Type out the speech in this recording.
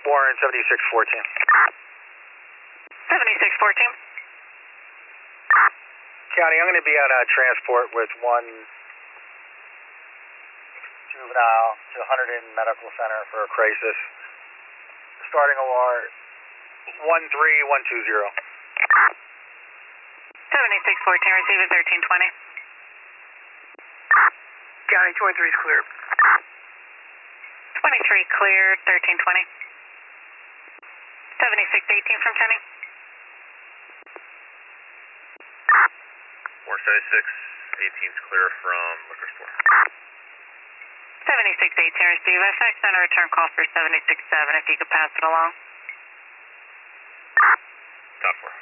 Warren 7614. 7614. County, I'm going to be on a transport with one juvenile to Hunterdon Medical Center for a crisis. Starting OR 13120. 7614, receive at 1320. County 23 is clear. 23 clear, 1320. 7618 from Kenny. 7618 is clear from liquor store. 7618, receive FX and a return call for 767 if you could pass it along. Top 4.